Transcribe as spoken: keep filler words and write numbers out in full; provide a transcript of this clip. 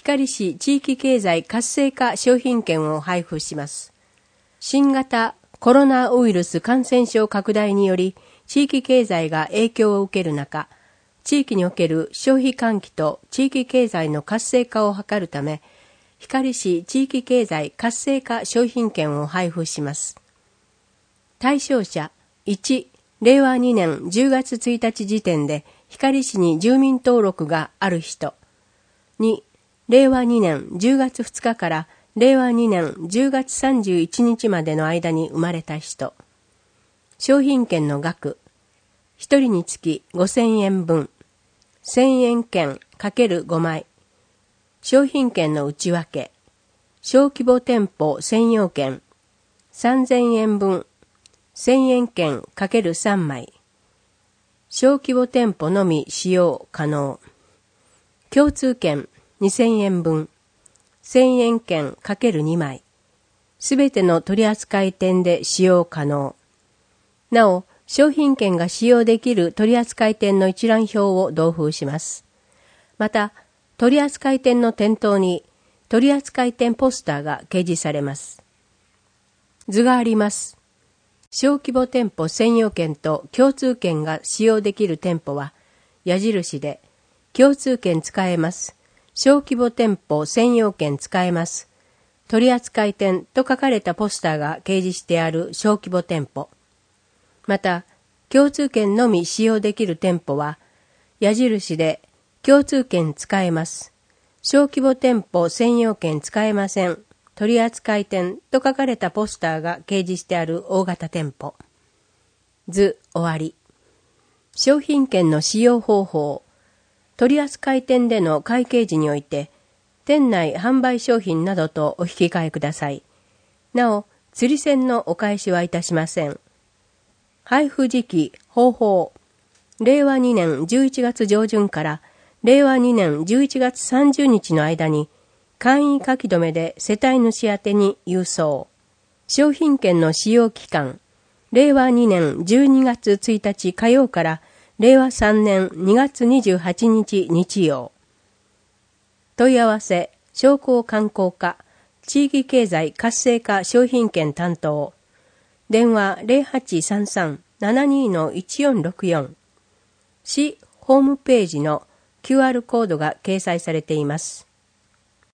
光市地域経済活性化商品券を配布します。新型コロナウイルス感染症拡大により地域経済が影響を受ける中、地域における消費喚起と地域経済の活性化を図るため、光市地域経済活性化商品券を配布します。対象者いち、れいわにねんじゅうがつついたち時点で光市に住民登録がある人。に、れいわにねんじゅうがつふつかかられいわにねんじゅうがつさんじゅういちにちまでの間に生まれた人。商品券の額、ひとりにつきごせんえんぶん、せんえん券 ×ご 枚。商品券の内訳、小規模店舗専用券、さんぜんえんぶん、せんえん券 ×さん 枚。小規模店舗のみ使用可能。共通券にせんえんぶん、せんえん券 ×に 枚。すべての取扱店で使用可能。なお、商品券が使用できる取扱店の一覧表を同封します。また、取扱店の店頭に取扱店ポスターが掲示されます。図があります。小規模店舗専用券と共通券が使用できる店舗は、矢印で、共通券使えます。小規模店舗専用券使えます。取扱店と書かれたポスターが掲示してある小規模店舗。また、共通券のみ使用できる店舗は、矢印で、共通券使えます。小規模店舗専用券使えません。取扱店と書かれたポスターが掲示してある大型店舗。図終わり。商品券の使用方法。取扱店での会計時において、店内販売商品などとお引き換えください。なお、釣り銭のお返しはいたしません。配布時期、方法。れいわにねんじゅういちがつじょうじゅんかられいわにねんじゅういちがつさんじゅうにちの間に、簡易書き留めで世帯主宛てに郵送。商品券の使用期間、れいわにねんじゅうにがつついたち火曜かられいわさんねんにがつにじゅうはちにち日曜。問い合わせ、商工観光課、地域経済活性化商品券担当。電話 ゼロはちさんさん ななに いちよんろくよん。市ホームページの キューアール コードが掲載されています。